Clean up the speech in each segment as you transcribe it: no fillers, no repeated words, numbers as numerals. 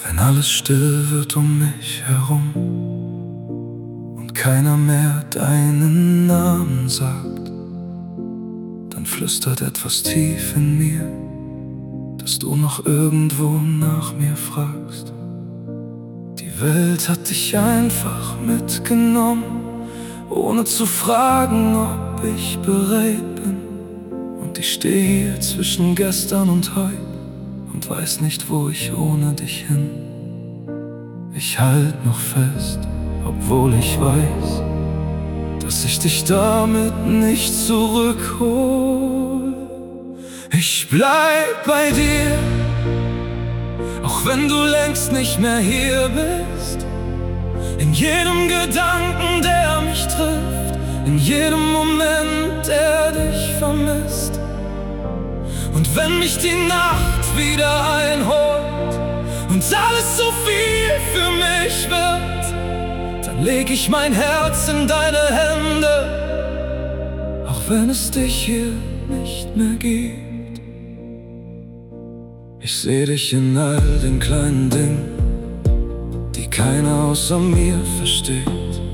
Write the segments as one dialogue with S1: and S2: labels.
S1: Wenn alles still wird um mich herum und keiner mehr deinen Namen sagt, dann flüstert etwas tief in mir, dass du noch irgendwo nach mir fragst. Die Welt hat dich einfach mitgenommen, ohne zu fragen, ob ich bereit bin. Und ich stehe hier zwischen gestern und heute und weiß nicht, wo ich ohne dich hin. Ich halt noch fest, obwohl ich weiß, dass ich dich damit nicht zurückhol. Ich bleib bei dir, auch wenn du längst nicht mehr hier bist. In jedem Gedanken, der mich trifft, in jedem Moment, der dich vermisst. Und wenn mich die Nacht wieder einholt und alles so viel für mich wird, dann leg ich mein Herz in deine Hände, auch wenn es dich hier nicht mehr gibt. Ich seh dich in all den kleinen Dingen, die keiner außer mir versteht.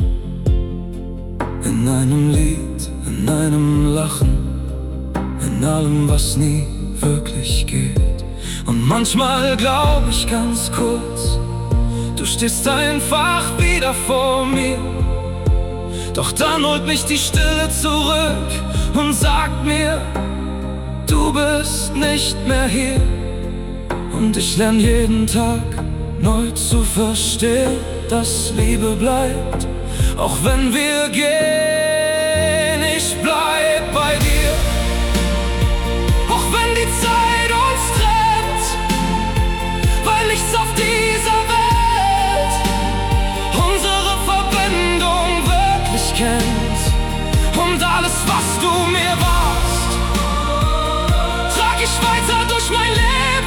S1: In einem Lied, in einem Lachen, in allem, was nie wirklich geht. Und manchmal glaub ich ganz kurz, du stehst einfach wieder vor mir. Doch dann holt mich die Stille zurück und sagt mir, du bist nicht mehr hier. Und ich lerne jeden Tag neu zu verstehen, dass Liebe bleibt, auch wenn wir gehen. Ich bleib bei dir, auch wenn die Zeit uns trennt, weil nichts auf dieser Welt unsere Verbindung wirklich kennt. Und alles, was du mir warst, trag ich weiter durch mein Leben.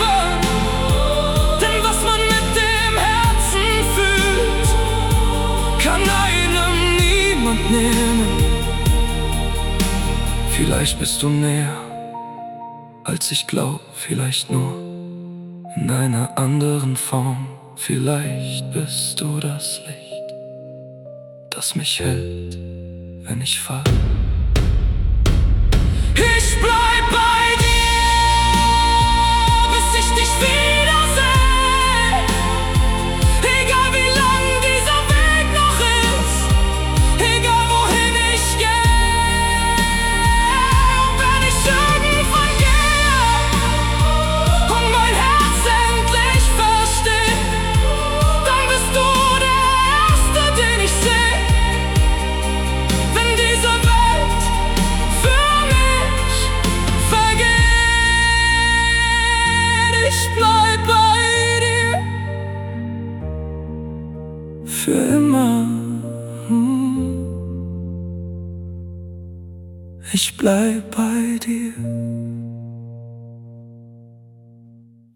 S1: Denn was man mit dem Herzen fühlt, kann einem niemand nehmen. Vielleicht bist du näher, als ich glaub, vielleicht nur in einer anderen Form. Vielleicht bist du das Licht, das mich hält, wenn ich fall. Ich bleib bei dir, bis ich dich wiederseh. Egal wie lang dieser Weg noch ist, egal wohin ich geh. Und wenn ich irgendwann gehe und mein Herz endlich versteht, dann bist du der Erste, den ich seh. Wenn diese Welt für mich vergeht, ich bleib bei dir für immer. Ich bleib bei dir.